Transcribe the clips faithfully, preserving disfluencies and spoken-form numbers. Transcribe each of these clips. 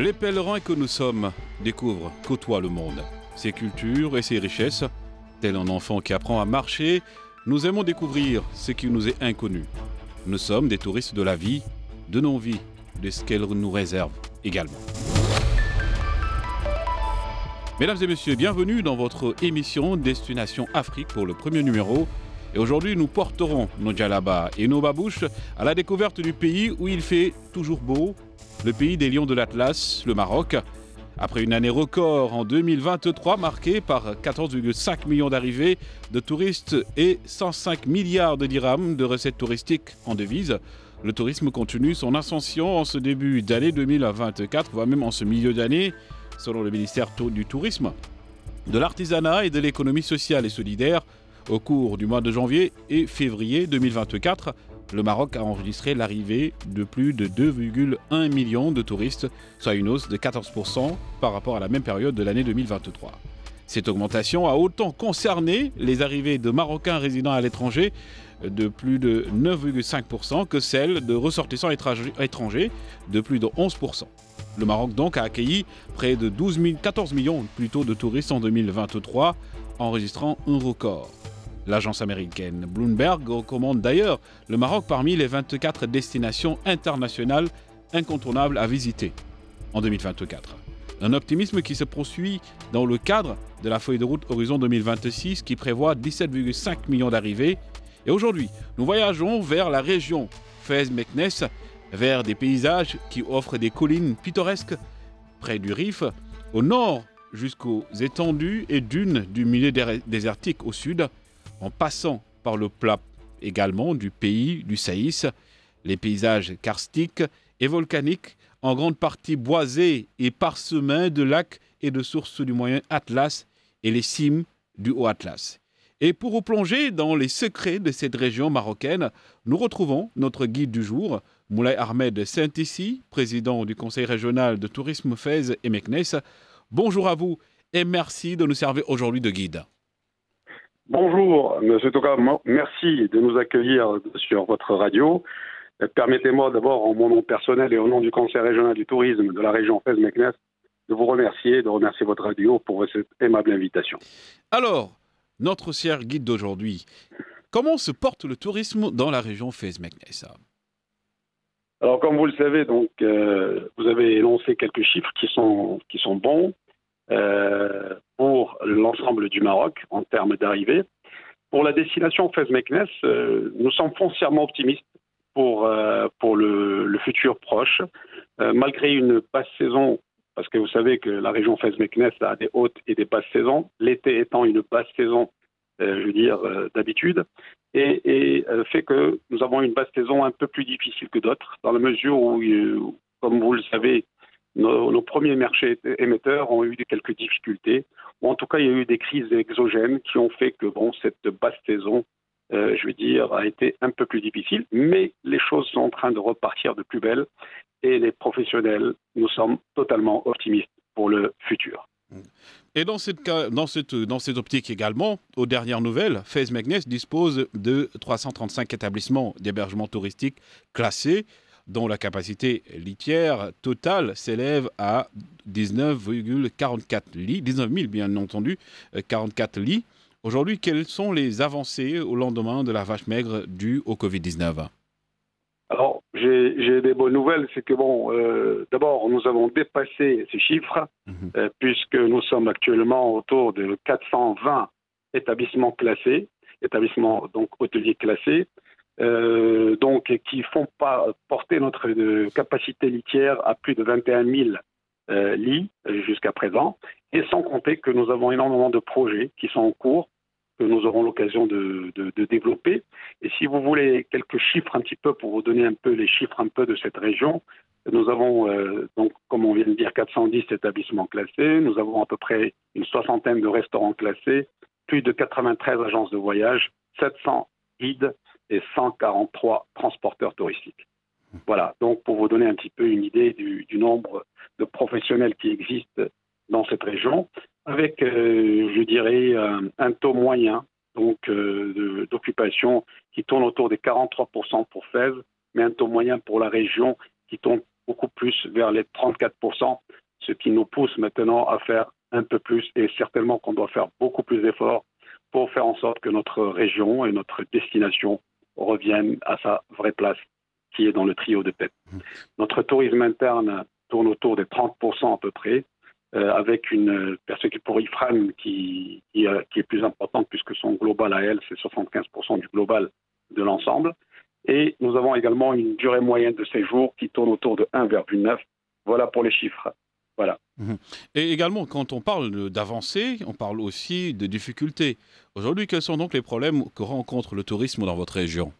Les pèlerins que nous sommes découvrent, côtoient le monde, ses cultures et ses richesses. Tel un enfant qui apprend à marcher, nous aimons découvrir ce qui nous est inconnu. Nous sommes des touristes de la vie, de nos vies, de ce qu'elle nous réserve également. Mesdames et messieurs, bienvenue dans votre émission Destination Afrique pour le premier numéro. Et aujourd'hui, nous porterons nos djellabas et nos babouches à la découverte du pays où il fait toujours beau, le pays des lions de l'Atlas, le Maroc. Après une année record en deux mille vingt-trois marquée par quatorze virgule cinq millions d'arrivées de touristes et cent cinq milliards de dirhams de recettes touristiques en devises, le tourisme continue son ascension en ce début d'année deux mille vingt-quatre, voire même en ce milieu d'année, selon le ministère du Tourisme, de l'Artisanat et de l'Économie sociale et solidaire. Au cours du mois de janvier et février deux mille vingt-quatre, le Maroc a enregistré l'arrivée de plus de deux virgule un millions de touristes, soit une hausse de quatorze pour cent par rapport à la même période de l'année deux mille vingt-trois. Cette augmentation a autant concerné les arrivées de Marocains résidant à l'étranger de plus de neuf virgule cinq pour cent que celles de ressortissants étrangers de plus de onze pour cent. Le Maroc donc a accueilli près de douze mille, quatorze millions plutôt de touristes en deux mille vingt-trois, enregistrant un record. L'agence américaine Bloomberg recommande d'ailleurs le Maroc parmi les vingt-quatre destinations internationales incontournables à visiter en deux mille vingt-quatre. Un optimisme qui se poursuit dans le cadre de la feuille de route Horizon deux mille vingt-six qui prévoit dix-sept virgule cinq millions d'arrivées. Et aujourd'hui, nous voyageons vers la région Fès-Meknès, vers des paysages qui offrent des collines pittoresques près du Rif, au nord jusqu'aux étendues et dunes du milieu désertique au sud, en passant par le plat également du pays du Saïs, les paysages karstiques et volcaniques, en grande partie boisés et parsemés de lacs et de sources du Moyen Atlas et les cimes du Haut Atlas. Et pour vous plonger dans les secrets de cette région marocaine, nous retrouvons notre guide du jour, Moulay Ahmed Saint-Issi, président du Conseil régional de tourisme Fès et Meknès. Bonjour à vous et merci de nous servir aujourd'hui de guide. Bonjour, M. Toka, merci de nous accueillir sur votre radio. Permettez-moi d'abord, en mon nom personnel et au nom du Conseil régional du tourisme de la région Fès-Meknès, de vous remercier, de remercier votre radio pour cette aimable invitation. Alors, notre cher guide d'aujourd'hui, comment se porte le tourisme dans la région Fès-Meknès ? Alors, comme vous le savez, donc, euh, vous avez énoncé quelques chiffres qui sont, qui sont bons. Euh, pour l'ensemble du Maroc en termes d'arrivée. Pour la destination Fès-Meknès, euh, nous sommes foncièrement optimistes pour, euh, pour le, le futur proche. Euh, malgré une basse saison, parce que vous savez que la région Fès-Meknès a des hautes et des basses saisons, l'été étant une basse saison, euh, je veux dire, euh, d'habitude, et, et euh, fait que nous avons une basse saison un peu plus difficile que d'autres, dans la mesure où, euh, comme vous le savez, Nos, nos premiers marchés émetteurs ont eu quelques difficultés, ou en tout cas il y a eu des crises exogènes qui ont fait que bon, cette basse saison, euh, je veux dire, a été un peu plus difficile, mais les choses sont en train de repartir de plus belle et les professionnels, nous sommes totalement optimistes pour le futur. Et dans cette, dans cette, dans cette optique également, aux dernières nouvelles, Fès-Meknès dispose de trois cent trente-cinq établissements d'hébergement touristique classés, dont la capacité litière totale s'élève à dix-neuf virgule quarante-quatre lits, dix-neuf mille bien entendu, quarante-quatre lits. Aujourd'hui, quelles sont les avancées au lendemain de la vache maigre due au covid dix-neuf ? Alors, j'ai, j'ai des bonnes nouvelles, c'est que bon, euh, d'abord, nous avons dépassé ces chiffres, mmh. euh, puisque nous sommes actuellement autour de quatre cent vingt établissements classés, établissements donc hôteliers classés, Euh, donc qui font pas porter notre euh, capacité litière à plus de vingt et un mille euh, lits euh, jusqu'à présent, et sans compter que nous avons énormément de projets qui sont en cours, que nous aurons l'occasion de, de, de développer. Et si vous voulez quelques chiffres un petit peu pour vous donner un peu les chiffres un peu de cette région, nous avons euh, donc, comme on vient de dire, quatre cent dix établissements classés, nous avons à peu près une soixantaine de restaurants classés, plus de quatre-vingt-treize agences de voyage, sept cents guides et cent quarante-trois transporteurs touristiques. Voilà, donc pour vous donner un petit peu une idée du, du nombre de professionnels qui existent dans cette région, avec, euh, je dirais, un, un taux moyen donc, euh, de, d'occupation qui tourne autour des quarante-trois pour cent pour Fès, mais un taux moyen pour la région qui tourne beaucoup plus vers les trente-quatre pour cent, ce qui nous pousse maintenant à faire un peu plus et certainement qu'on doit faire beaucoup plus d'efforts pour faire en sorte que notre région et notre destination reviennent à sa vraie place qui est dans le trio de tête. Notre tourisme interne tourne autour des trente pour cent à peu près, euh, avec une perspective pour Ifrane qui, qui, euh, qui est plus importante puisque son global à elle, c'est soixante-quinze pour cent du global de l'ensemble. Et nous avons également une durée moyenne de séjour qui tourne autour de un virgule neuf. Voilà pour les chiffres. Voilà. Et également, quand on parle d'avancées, on parle aussi de difficultés. Aujourd'hui, quels sont donc les problèmes que rencontre le tourisme dans votre région?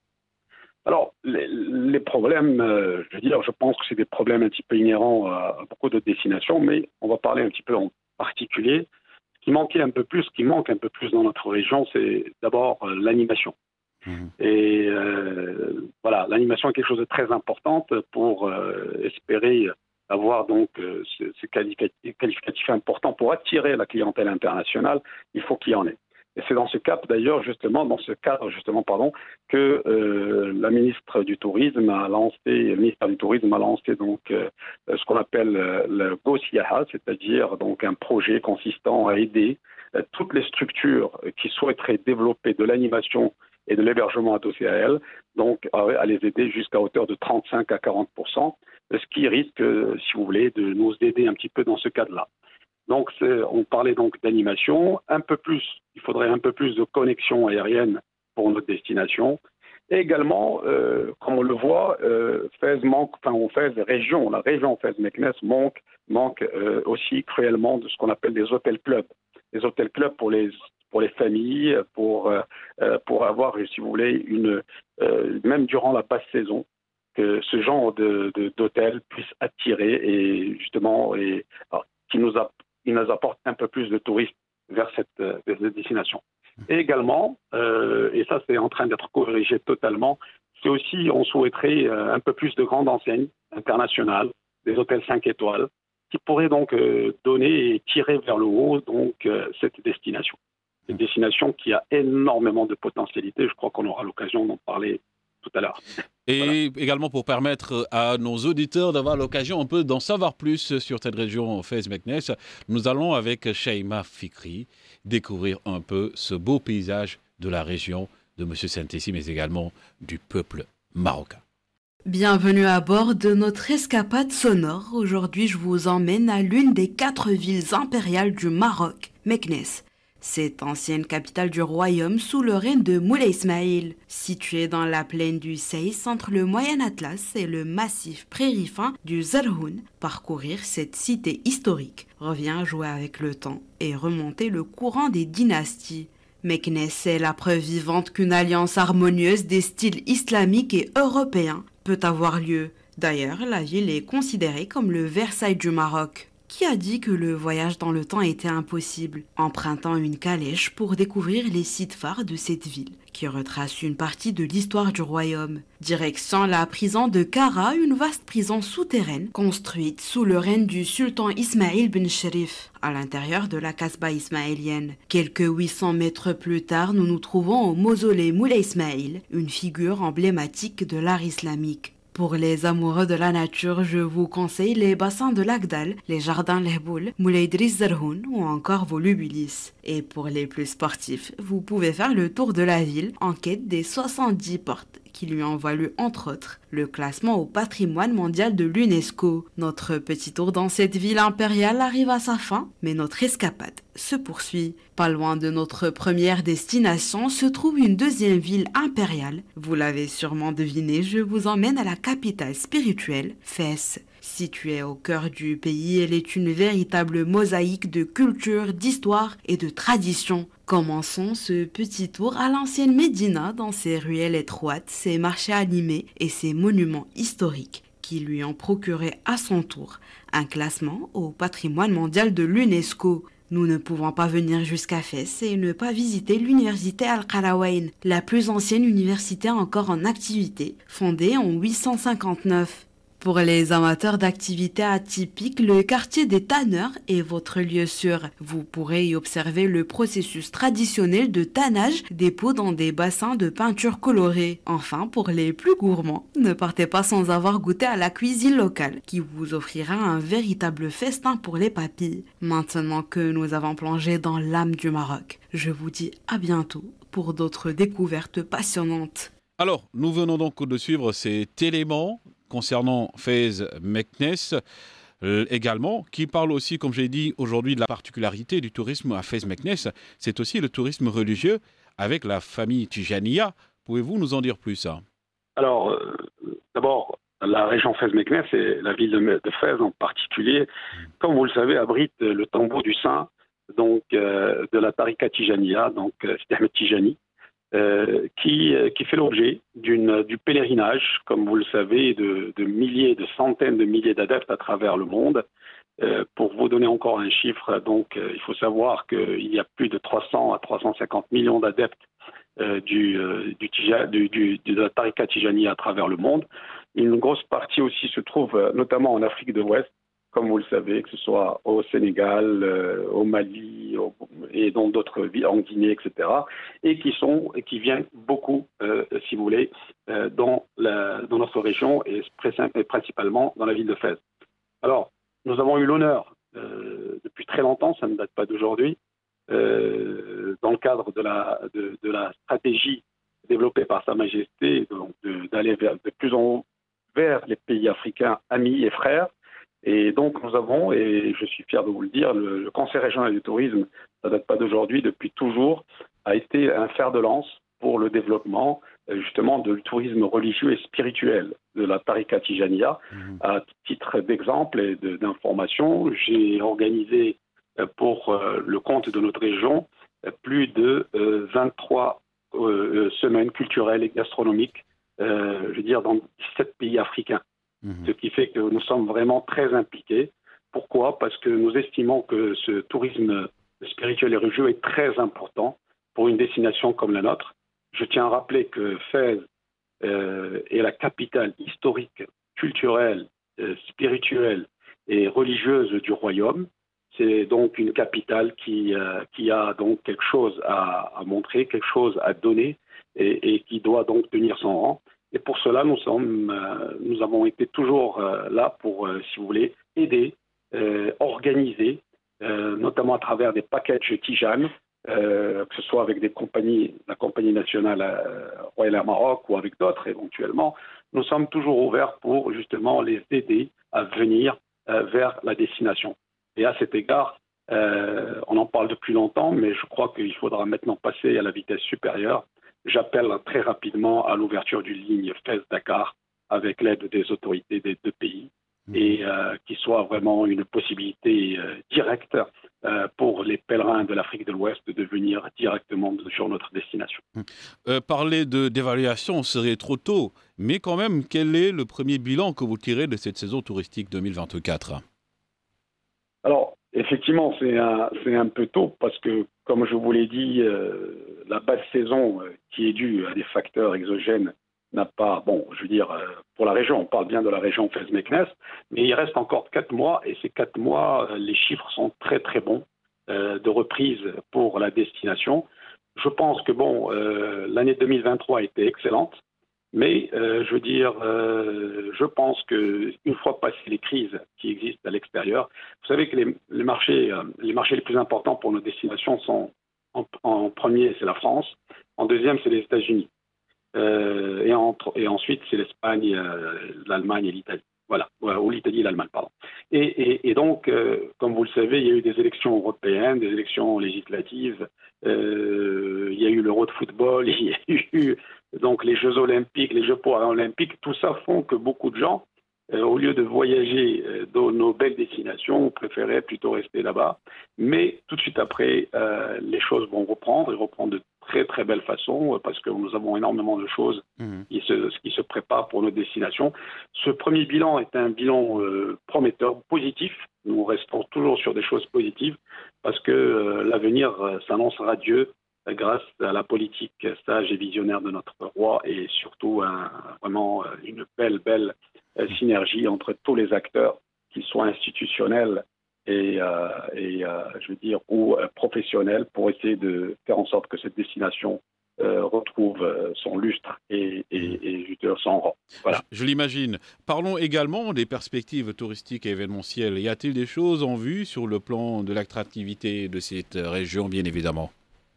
Alors, les, les problèmes, euh, je veux dire, je pense que c'est des problèmes un petit peu inhérents à, à beaucoup de destinations, mais on va parler un petit peu en particulier. Ce qui manquait un peu plus, ce qui manque un peu plus dans notre région, c'est d'abord euh, l'animation. Mmh. Et euh, voilà, l'animation est quelque chose de très importante pour euh, espérer avoir donc euh, ce, ce qualificatif, qualificatif important pour attirer la clientèle internationale. Il faut qu'il y en ait. Et c'est dans ce cadre d'ailleurs justement, dans ce cadre justement pardon, que euh, la ministre du Tourisme a lancé, le ministère du Tourisme a lancé donc euh, ce qu'on appelle euh, le Go Siyaha, c'est-à-dire donc un projet consistant à aider euh, toutes les structures qui souhaiteraient développer de l'animation et de l'hébergement adossé à elles, donc à, à les aider jusqu'à hauteur de trente-cinq à quarante pour cent, ce qui risque, si vous voulez, de nous aider un petit peu dans ce cadre-là. Donc, on parlait donc d'animation, un peu plus, il faudrait un peu plus de connexion aérienne pour notre destination. Et également, euh, comme on le voit, euh, Fès manque, enfin, on Fès région, la région Fès-Meknès manque, manque euh, aussi cruellement de ce qu'on appelle des hôtels clubs. Les hôtels clubs pour les pour les familles, pour euh, pour avoir, si vous voulez, une euh, même durant la basse saison, que ce genre de, de d'hôtel puisse attirer et justement et alors, qui nous a il nous apporte un peu plus de touristes vers cette, euh, vers cette destination. Et également, euh, et ça c'est en train d'être corrigé totalement, c'est aussi, on souhaiterait euh, un peu plus de grandes enseignes internationales, des hôtels cinq étoiles, qui pourraient donc euh, donner et tirer vers le haut donc, euh, cette destination. Une destination qui a énormément de potentialité, je crois qu'on aura l'occasion d'en parler tout à l'heure. Et voilà. Également pour permettre à nos auditeurs d'avoir l'occasion un peu d'en savoir plus sur cette région Fès-Meknès, nous allons avec Shaima Fikri découvrir un peu ce beau paysage de la région de M. Santessi, mais également du peuple marocain. Bienvenue à bord de notre escapade sonore. Aujourd'hui, je vous emmène à l'une des quatre villes impériales du Maroc, Meknès. Cette ancienne capitale du royaume sous le règne de Moulay Ismaïl, située dans la plaine du Seyss entre le Moyen Atlas et le massif prérifin du Zarhoun. Parcourir cette cité historique revient à jouer avec le temps et remonter le courant des dynasties. Meknès est la preuve vivante qu'une alliance harmonieuse des styles islamiques et européens peut avoir lieu. D'ailleurs, la ville est considérée comme le Versailles du Maroc. Qui a dit que le voyage dans le temps était impossible? Empruntant une calèche pour découvrir les sites phares de cette ville, qui retrace une partie de l'histoire du royaume. Direction la prison de Kara, une vaste prison souterraine construite sous le règne du sultan Ismaïl ben Sherif, à l'intérieur de la Kasbah ismaélienne. Quelques huit cents mètres plus tard, nous nous trouvons au mausolée Moulay Ismaïl, une figure emblématique de l'art islamique. Pour les amoureux de la nature, je vous conseille les bassins de l'Agdal, les jardins Lehboul, Moulay Idriss Zarhoun ou encore Volubilis. Et pour les plus sportifs, vous pouvez faire le tour de la ville en quête des soixante-dix portes qui lui ont valu entre autres le classement au patrimoine mondial de l'UNESCO. Notre petit tour dans cette ville impériale arrive à sa fin, mais notre escapade se poursuit. Pas loin de notre première destination se trouve une deuxième ville impériale. Vous l'avez sûrement deviné, je vous emmène à la capitale spirituelle, Fès. Située au cœur du pays, elle est une véritable mosaïque de culture, d'histoire et de tradition. Commençons ce petit tour à l'ancienne Médina dans ses ruelles étroites, ses marchés animés et ses monuments historiques qui lui ont procuré à son tour un classement au patrimoine mondial de l'UNESCO. Nous ne pouvons pas venir jusqu'à Fès et ne pas visiter l'université Al-Qarawayne, la plus ancienne université encore en activité, fondée en huit cent cinquante-neuf. Pour les amateurs d'activités atypiques, le quartier des tanneurs est votre lieu sûr. Vous pourrez y observer le processus traditionnel de tannage des peaux dans des bassins de peinture colorée. Enfin, pour les plus gourmands, ne partez pas sans avoir goûté à la cuisine locale qui vous offrira un véritable festin pour les papilles. Maintenant que nous avons plongé dans l'âme du Maroc, je vous dis à bientôt pour d'autres découvertes passionnantes. Alors, nous venons donc de suivre cet élément concernant Fez Meknès euh, également, qui parle aussi, comme j'ai dit aujourd'hui, de la particularité du tourisme à Fez Meknès. C'est aussi le tourisme religieux avec la famille Tijaniya. Pouvez-vous nous en dire plus hein? Alors, euh, d'abord, la région Fez Meknès et la ville de, de Fez en particulier, comme vous le savez, abrite le tombeau du saint donc, euh, de la Tariqa Tijaniya, donc euh, Sidi Ahmed Tijani. Euh, qui, euh, qui fait l'objet d'une, du pèlerinage, comme vous le savez, de, de milliers, de centaines de milliers d'adeptes à travers le monde. Euh, pour vous donner encore un chiffre, donc euh, il faut savoir qu'il y a plus de trois cents à trois cent cinquante millions d'adeptes euh, du, euh, du, du, du, de la Tariqa Tijani à travers le monde. Une grosse partie aussi se trouve euh, notamment en Afrique de l'Ouest, comme vous le savez, que ce soit au Sénégal, euh, au Mali au, et dans d'autres villes, en Guinée, et cetera, et qui sont, et qui viennent beaucoup, euh, si vous voulez, euh, dans, la, dans notre région et, et principalement dans la ville de Fès. Alors, nous avons eu l'honneur, euh, depuis très longtemps, ça ne date pas d'aujourd'hui, euh, dans le cadre de la, de, de la stratégie développée par Sa Majesté, de, d'aller vers, de plus en haut vers les pays africains amis et frères. Et donc, nous avons, et je suis fier de vous le dire, le, le Conseil régional du tourisme, ça ne date pas d'aujourd'hui, depuis toujours, a été un fer de lance pour le développement, justement, du tourisme religieux et spirituel de la Tariqa Tijaniya. Mmh. À titre d'exemple et de, d'information, j'ai organisé pour le compte de notre région plus de vingt-trois euh, semaines culturelles et gastronomiques, euh, je veux dire, dans dix-sept pays africains. Ce qui fait que nous sommes vraiment très impliqués. Pourquoi ? Parce que nous estimons que ce tourisme spirituel et religieux est très important pour une destination comme la nôtre. Je tiens à rappeler que Fès euh, est la capitale historique, culturelle, euh, spirituelle et religieuse du royaume. C'est donc une capitale qui, euh, qui a donc quelque chose à, à montrer, quelque chose à donner et, et qui doit donc tenir son rang. Et pour cela, nous, sommes, euh, nous avons été toujours euh, là pour, euh, si vous voulez, aider, euh, organiser, euh, notamment à travers des packages Tijane, euh, que ce soit avec des compagnies, la compagnie nationale euh, Royal Air Maroc ou avec d'autres éventuellement. Nous sommes toujours ouverts pour justement les aider à venir euh, vers la destination. Et à cet égard, euh, on en parle depuis longtemps, mais je crois qu'il faudra maintenant passer à la vitesse supérieure. J'appelle très rapidement à l'ouverture d'une ligne Fès-Dakar avec l'aide des autorités des deux pays mmh. et euh, qui soit vraiment une possibilité euh, directe euh, pour les pèlerins de l'Afrique de l'Ouest de venir directement sur notre destination. Mmh. Euh, parler de, d'évaluation serait trop tôt, mais quand même, quel est le premier bilan que vous tirez de cette saison touristique deux mille vingt-quatre ? Alors, effectivement, c'est un, c'est un peu tôt parce que, comme je vous l'ai dit, euh, la basse saison euh, qui est due à des facteurs exogènes n'a pas, bon, je veux dire, euh, pour la région, on parle bien de la région Fès Meknès, mais il reste encore quatre mois et ces quatre mois, euh, les chiffres sont très très bons euh, de reprise pour la destination. Je pense que, bon, euh, l'année deux mille vingt-trois a été excellente. Mais euh, je veux dire, euh, je pense qu'une fois passées les crises qui existent à l'extérieur, vous savez que les, les, marchés, euh, les marchés les plus importants pour nos destinations sont, en, en premier, c'est la France, en deuxième, c'est les États-Unis, euh, et, en, et ensuite, c'est l'Espagne, euh, l'Allemagne et l'Italie. Voilà, ou l'Italie et l'Allemagne, pardon. Et, et, et donc, euh, comme vous le savez, il y a eu des élections européennes, des élections législatives, euh, il y a eu l'Euro de football, il y a eu donc les Jeux olympiques, les Jeux paralympiques. Tout ça font que beaucoup de gens, euh, au lieu de voyager euh, dans nos belles destinations, préféraient plutôt rester là-bas. Mais tout de suite après, euh, les choses vont reprendre et reprendre de très très belle façon parce que nous avons énormément de choses mmh. qui, se, qui se préparent pour nos destinations. Ce premier bilan est un bilan euh, prometteur, positif. Nous restons toujours sur des choses positives parce que euh, l'avenir euh, s'annonce radieux euh, grâce à la politique sage et visionnaire de notre roi et surtout un, vraiment euh, une belle, belle euh, synergie entre tous les acteurs, qu'ils soient institutionnels et, euh, et euh, je veux dire, ou euh, professionnels, pour essayer de faire en sorte que cette destination euh, retrouve euh, son lustre et, et, et je veux dire, son rang. Voilà. Je, je l'imagine. Parlons également des perspectives touristiques et événementielles. Y a-t-il des choses en vue sur le plan de l'attractivité de cette région, bien évidemment?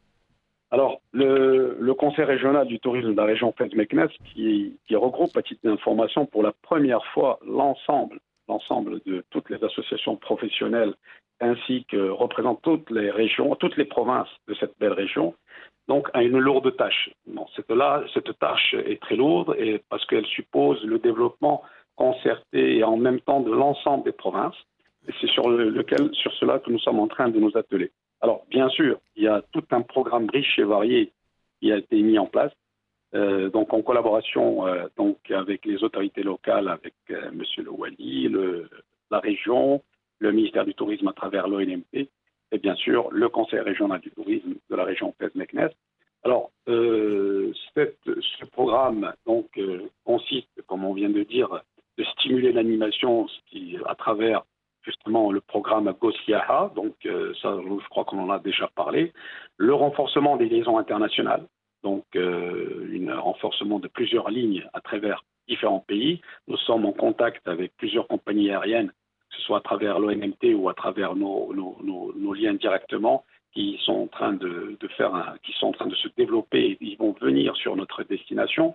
Alors, le, le Conseil régional du tourisme de la région Fès-Meknès, qui, qui regroupe, à titre d'information, pour la première fois l'ensemble, l'ensemble de toutes les associations professionnelles, ainsi que représentent toutes les régions, toutes les provinces de cette belle région, donc a une lourde tâche. Bon, cette, là, cette tâche est très lourde et parce qu'elle suppose le développement concerté et en même temps de l'ensemble des provinces. Et c'est sur, le, lequel, sur cela que nous sommes en train de nous atteler. Alors, bien sûr, il y a tout un programme riche et varié qui a été mis en place, euh, donc en collaboration euh, donc avec les autorités locales, avec euh, M. Le Wali, le, la région, le ministère du Tourisme à travers l'O N M T, et bien sûr le Conseil régional du tourisme de la région Fès-Meknès. Alors, euh, cette, ce programme donc, euh, consiste, comme on vient de dire, de stimuler l'animation qui, à travers justement le programme Gossiaha, donc euh, ça je crois qu'on en a déjà parlé, le renforcement des liaisons internationales, donc euh, un renforcement de plusieurs lignes à travers différents pays. Nous sommes en contact avec plusieurs compagnies aériennes, que ce soit à travers l'O N M T ou à travers nos, nos, nos, nos liens directement, qui sont en train de, de faire un, qui sont en train de se développer et ils vont venir sur notre destination.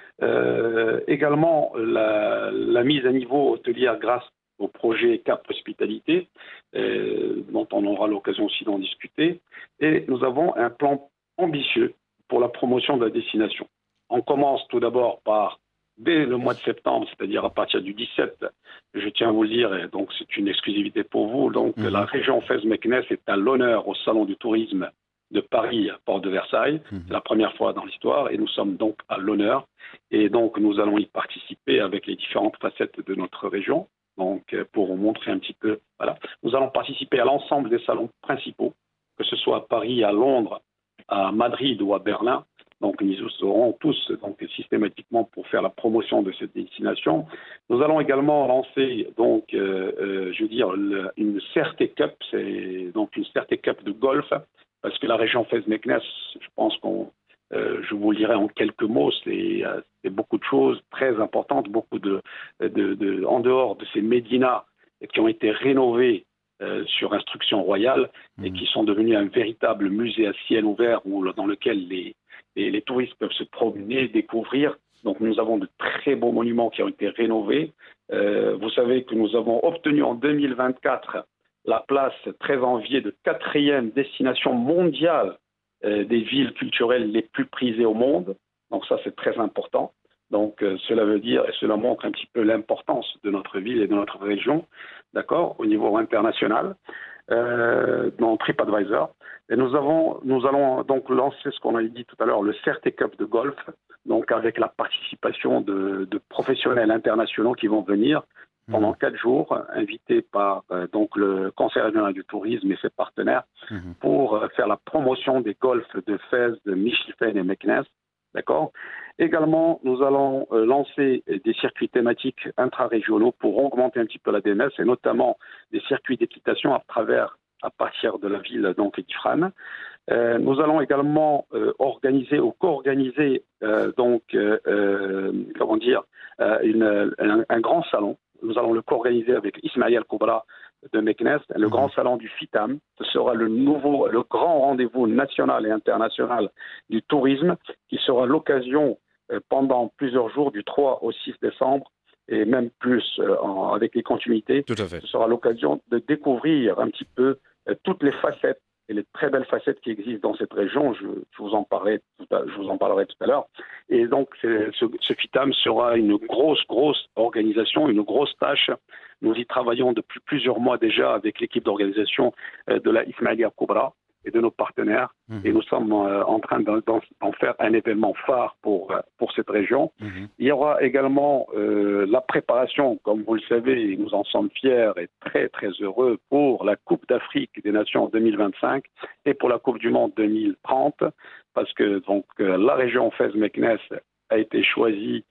Euh, également la, la mise à niveau hôtelière grâce au projet Cap Hospitalité, euh, dont on aura l'occasion aussi d'en discuter. Et nous avons un plan ambitieux pour la promotion de la destination. On commence tout d'abord par, dès le mois de septembre, c'est-à-dire à partir du dix-sept, je tiens à vous le dire, et donc c'est une exclusivité pour vous, donc mmh. la région Fès-Meknès est à l'honneur au Salon du tourisme de Paris, Porte de Versailles. Mmh. C'est la première fois dans l'histoire et nous sommes donc à l'honneur. Et donc nous allons y participer avec les différentes facettes de notre région. Donc, pour vous montrer un petit peu, voilà. Nous allons participer à l'ensemble des salons principaux, que ce soit à Paris, à Londres, à Madrid ou à Berlin. Donc, nous serons tous donc, systématiquement pour faire la promotion de cette destination. Nous allons également lancer, donc, euh, euh, je veux dire, le, une C R T Cup, c'est donc une C R T Cup de golf, parce que la région Fès-Meknès, je pense qu'on Euh, je vous le dirai en quelques mots, c'est euh, beaucoup de choses très importantes, beaucoup de, de, de en dehors de ces médinas qui ont été rénovés euh, sur instruction royale mmh. et qui sont devenus un véritable musée à ciel ouvert où, dans lequel les, les, les touristes peuvent se promener, découvrir. Donc nous avons de très beaux monuments qui ont été rénovés. Euh, vous savez que nous avons obtenu en deux mille vingt-quatre la place très enviée de quatrième destination mondiale des villes culturelles les plus prisées au monde. Donc ça, c'est très important. Donc euh, cela veut dire, et cela montre un petit peu l'importance de notre ville et de notre région, d'accord, au niveau international, euh, dans TripAdvisor. Et nous, avons, nous allons donc lancer ce qu'on a dit tout à l'heure, le C R T Cup de golf, donc avec la participation de, de professionnels internationaux qui vont venir pendant quatre jours, invités par euh, donc le Conseil régional du tourisme et ses partenaires mmh. pour euh, faire la promotion des golfs de Fès, de Michilfen et Meknès. D'accord. Également, nous allons euh, lancer des circuits thématiques intra-régionaux pour augmenter un petit peu la D M S et notamment des circuits d'équitation à travers, à partir de la ville donc d'Ifrane. Euh, nous allons également euh, organiser ou co-organiser euh, donc euh, euh, comment dire euh, une, un, un grand salon. Nous allons le co-organiser avec Ismaïl Al-Koubra de Meknès, le grand salon du FITAM. Ce sera le nouveau, le grand rendez-vous national et international du tourisme qui sera l'occasion euh, pendant plusieurs jours du trois au six décembre et même plus euh, en, avec les continuités. Tout à fait. Ce sera l'occasion de découvrir un petit peu euh, toutes les facettes et les très belles facettes qui existent dans cette région. Je, je, vous, en parlerai tout à, je vous en parlerai tout à l'heure. Et donc, ce, ce FITAM sera une grosse, grosse organisation, une grosse tâche. Nous y travaillons depuis plusieurs mois déjà avec l'équipe d'organisation de la Ismaïlia Koubra et de nos partenaires. Mmh. Et nous sommes euh, en train d'en, d'en faire un événement phare pour, pour cette région. Mmh. Il y aura également euh, la préparation, comme vous le savez, et nous en sommes fiers et très, très heureux pour la Coupe d'Afrique des Nations deux mille vingt-cinq et pour la Coupe du Monde deux mille trente, parce que donc, la région Fès-Meknès a été choisie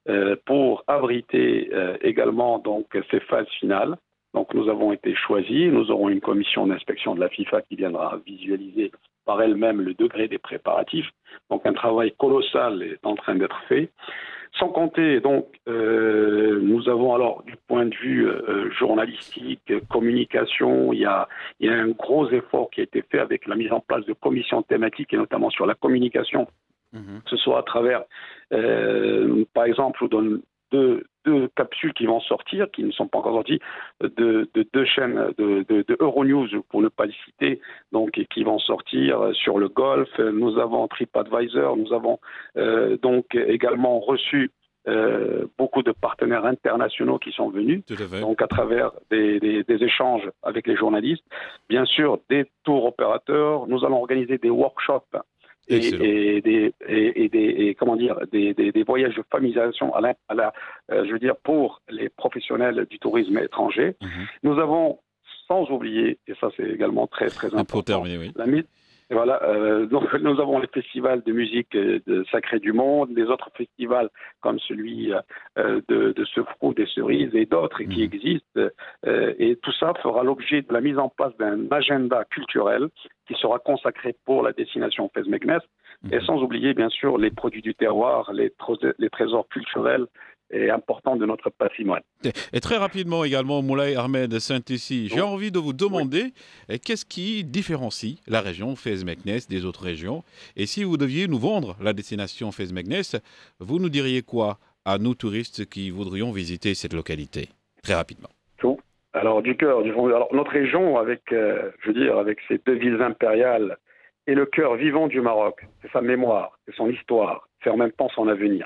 euh, pour abriter euh, également donc ces phases finales. Donc nous avons été choisis, nous aurons une commission d'inspection de la FIFA qui viendra visualiser par elle-même le degré des préparatifs. Donc un travail colossal est en train d'être fait. Sans compter, donc, euh, nous avons alors du point de vue euh, journalistique, communication, il y, a, il y a un gros effort qui a été fait avec la mise en place de commissions thématiques et notamment sur la communication, mmh. que ce soit à travers, euh, par exemple, je vous donne deux, deux capsules qui vont sortir, qui ne sont pas encore sorties, de, de deux chaînes de, de, de Euronews, pour ne pas les citer, donc, et qui vont sortir sur le golf. Nous avons TripAdvisor, nous avons euh, donc également reçu euh, beaucoup de partenaires internationaux qui sont venus, donc à travers des, des, des échanges avec les journalistes. Bien sûr, des tours opérateurs, nous allons organiser des workshops Et, et, des, et, et, des, et comment dire, des, des, des voyages de familiarisation à la, à la, euh, je veux dire, pour les professionnels du tourisme étranger. Mmh. Nous avons, sans oublier, et ça c'est également très très important, pour terminer, oui. la mythe. Et voilà, euh, donc nous avons les festivals de musique de Sacré du Monde, les autres festivals comme celui euh, de, de Sefrou, des Cerises et d'autres mmh. qui existent. Euh, et tout ça fera l'objet de la mise en place d'un agenda culturel qui sera consacré pour la destination Fès-Meknès. Mmh. Et sans oublier, bien sûr, les produits du terroir, les, les trésors culturels et importants de notre patrimoine. Et, et très rapidement également, Moulay Ahmed Saint-Essi, j'ai oui. envie de vous demander oui. qu'est-ce qui différencie la région Fès-Meknès des autres régions? Et si vous deviez nous vendre la destination Fès-Meknès, vous nous diriez quoi à nous touristes qui voudrions visiter cette localité? Très rapidement. Tout. Alors, du cœur, du fond. Alors, notre région, avec, euh, je veux dire, avec ses deux villes impériales, est le cœur vivant du Maroc. C'est sa mémoire, c'est son histoire, c'est en même temps son avenir.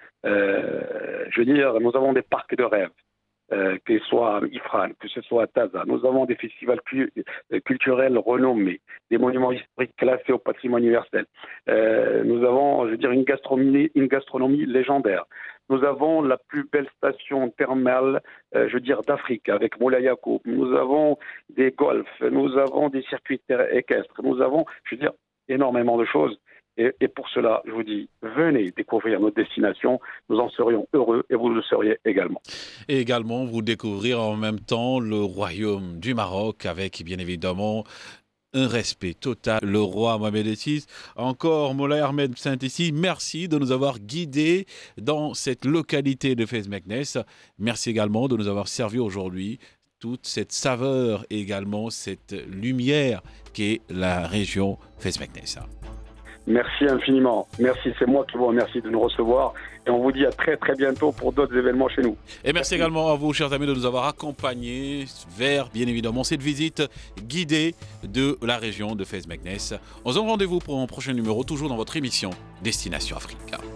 Euh, je veux dire, nous avons des parcs de rêve, euh, que ce soit à Ifrane, que ce soit à Taza. Nous avons des festivals cu- culturels renommés, des monuments historiques classés au patrimoine universel. Euh, nous avons, je veux dire, une gastronomie, une gastronomie légendaire. Nous avons la plus belle station thermale, euh, je veux dire, d'Afrique, avec Moulay Yacoub. Nous avons des golfs, nous avons des circuits équestres, nous avons, je veux dire, énormément de choses. Et, et pour cela, je vous dis, venez découvrir notre destination. Nous en serions heureux et vous le seriez également. Et également, vous découvrir en même temps le royaume du Maroc avec, bien évidemment, un respect total. Le roi Mohamed six. Encore, Moulay Ahmed Saint-Essi, merci de nous avoir guidés dans cette localité de Fès-Meknès. Merci également de nous avoir servi aujourd'hui toute cette saveur et également cette lumière qu'est la région Fès-Meknès. Merci infiniment. Merci, c'est moi qui vous remercie de nous recevoir et on vous dit à très très bientôt pour d'autres événements chez nous. Et merci, merci également à vous, chers amis, de nous avoir accompagnés vers, bien évidemment, cette visite guidée de la région de Fès-Meknès. On se donne rendez-vous pour un prochain numéro, toujours dans votre émission Destination Afrique.